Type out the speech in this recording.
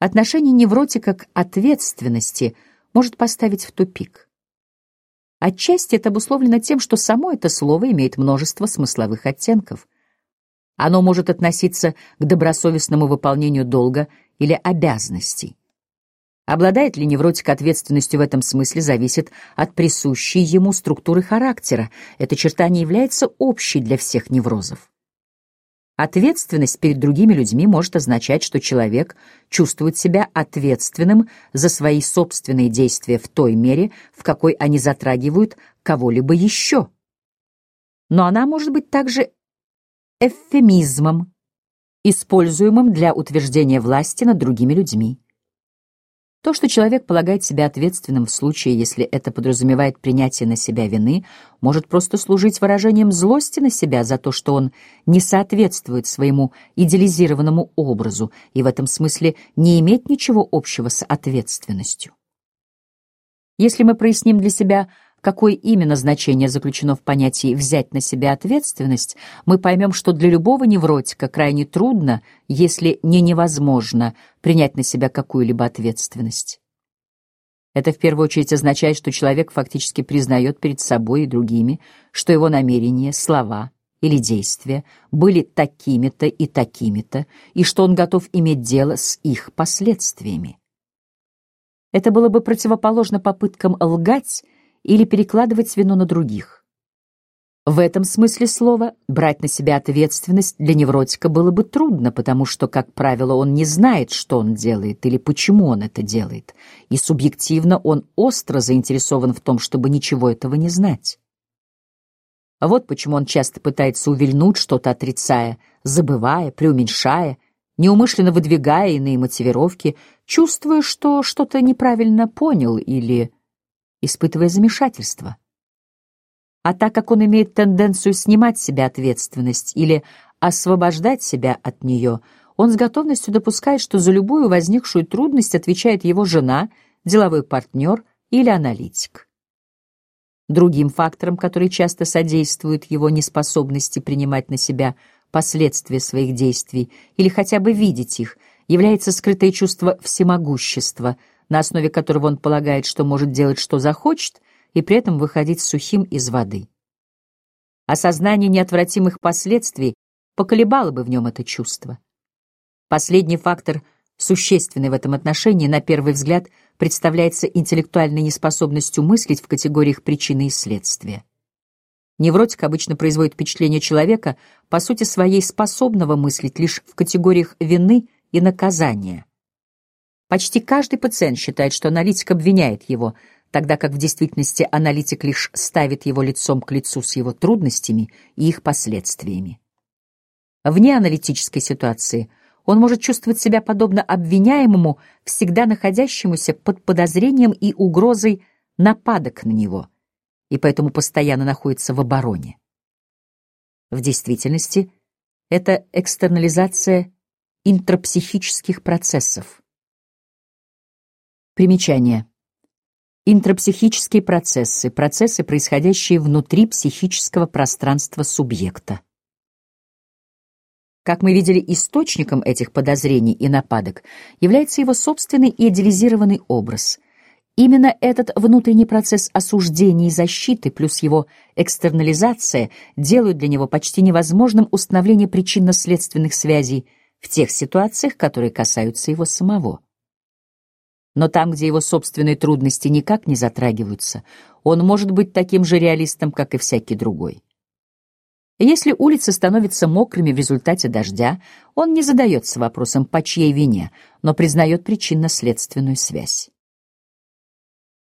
отношение невротика к ответственности может поставить в тупик. Отчасти это обусловлено тем, что само это слово имеет множество смысловых оттенков. Оно может относиться к добросовестному выполнению долга или обязанностей. Обладает ли невротик ответственностью в этом смысле, зависит от присущей ему структуры характера. Эта черта не является общей для всех неврозов. Ответственность перед другими людьми может означать, что человек чувствует себя ответственным за свои собственные действия в той мере, в какой они затрагивают кого-либо еще. Но она может быть также эвфемизмом, используемым для утверждения власти над другими людьми. То, что человек полагает себя ответственным в случае, если это подразумевает принятие на себя вины, может просто служить выражением злости на себя за то, что он не соответствует своему идеализированному образу и в этом смысле не имеет ничего общего с ответственностью. Если мы проясним для себя, какое именно значение заключено в понятии «взять на себя ответственность», мы поймем, что для любого невротика крайне трудно, если не невозможно, принять на себя какую-либо ответственность. Это в первую очередь означает, что человек фактически признает перед собой и другими, что его намерения, слова или действия были такими-то и такими-то, и что он готов иметь дело с их последствиями. Это было бы противоположно попыткам лгать или перекладывать вину на других. В этом смысле слова брать на себя ответственность для невротика было бы трудно, потому что, как правило, он не знает, что он делает или почему он это делает, и субъективно он остро заинтересован в том, чтобы ничего этого не знать. Вот почему он часто пытается увильнуть, что-то отрицая, забывая, преуменьшая, неумышленно выдвигая иные мотивировки, чувствуя, что что-то неправильно понял или испытывая замешательство. А так как он имеет тенденцию снимать с себя ответственность или освобождать себя от нее, он с готовностью допускает, что за любую возникшую трудность отвечает его жена, деловой партнер или аналитик. Другим фактором, который часто содействует его неспособности принимать на себя последствия своих действий или хотя бы видеть их, является скрытое чувство всемогущества, на основе которого он полагает, что может делать, что захочет, и при этом выходить сухим из воды. Осознание неотвратимых последствий поколебало бы в нем это чувство. Последний фактор, существенный в этом отношении, на первый взгляд, представляется интеллектуальной неспособностью мыслить в категориях причины и следствия. Невротик обычно производит впечатление человека, по сути своей способного мыслить лишь в категориях вины и наказания. Почти каждый пациент считает, что аналитик обвиняет его, тогда как в действительности аналитик лишь ставит его лицом к лицу с его трудностями и их последствиями. Вне аналитической ситуации он может чувствовать себя подобно обвиняемому, всегда находящемуся под подозрением и угрозой нападок на него, и поэтому постоянно находится в обороне. В действительности это экстернализация интрапсихических процессов. Примечание. Интрапсихические процессы — процессы, происходящие внутри психического пространства субъекта. Как мы видели, источником этих подозрений и нападок является его собственный идеализированный образ. Именно этот внутренний процесс осуждения и защиты плюс его экстернализация делают для него почти невозможным установление причинно-следственных связей в тех ситуациях, которые касаются его самого. Но там, где его собственные трудности никак не затрагиваются, он может быть таким же реалистом, как и всякий другой. Если улицы становятся мокрыми в результате дождя, он не задается вопросом, по чьей вине, но признает причинно-следственную связь.